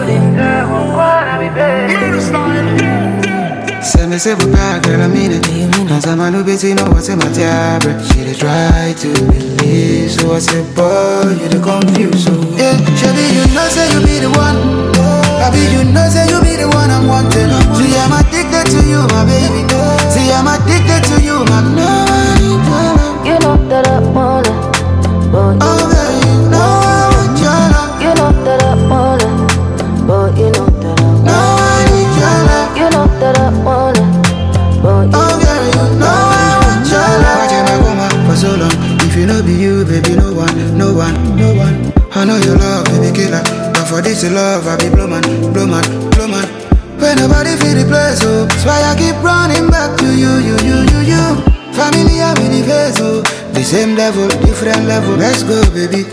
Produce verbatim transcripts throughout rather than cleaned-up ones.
Say me say we back, girl, I mean it. Cause I'm a new bitch, you know what's in my tablet. She dey try to believe, so I say, boy, you dey confused. So yeah, Shelly, you know say you be the one. Baby, you know say you be the one I'm wanting. See, I'm addicted to you, my baby. See, I'm addicted to you, my baby. You know that I want it, but oh, baby, you know I want your love. You know that I want it, but you know that I want it. No, I need your love. You know that I want it, but you oh, girl, you know I want your love. Watch my woman for so long. If you know be you, baby, no one, no one, no one. I know your love, baby, killer. But for this love, I be blow man, blow man, blow man. When nobody feel the place, oh, that's why I keep running back to you, you, you, you, you. Family, I'm in the face, oh. The same level, different level. Let's go, baby.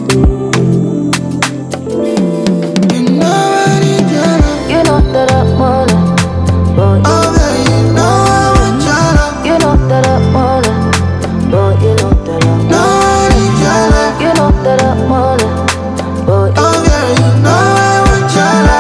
You know I need your love. You know that I want it, but you oh, baby, you know I want your love. You know that I want it, but you know that I want it. No, I need your love. You know that I want it, but you oh, girl, you know I want your love.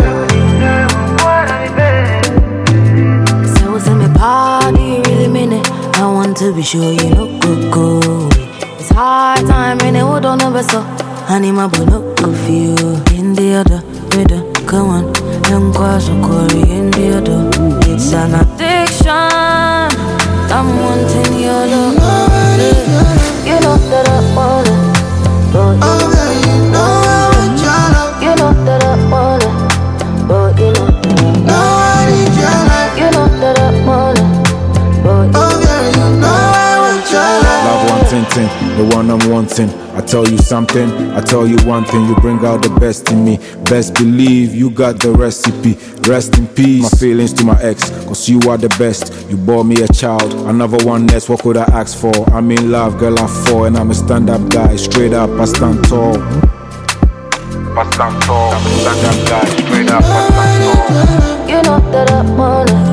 Say what's in my party, really mean it. I want to be sure you know go go. It's hard time and it would don't ever so. Honey, my boy no go feel in the other rhythm. Come on, young quash or Corey in the other. It's an addiction. I'm wanting your love. You know that I want it, but oh, girl, you know I want your love. you know that I want it, but you know that I No, I need your love. You know that I want it, but oh, girl, you know I want your love. Love one thing, thing, the one I'm wanting. I tell you something, I tell you one thing. You bring out the best in me. Best believe you got the recipe. Rest in peace. My feelings to my ex, cause you are the best. You bore me a child, another one less. What could I ask for? I'm in love, girl, I fall. And I'm a stand-up guy, straight up, I stand tall. I stand tall, I'm a stand-up guy, straight up, I stand tall. you know that I want it,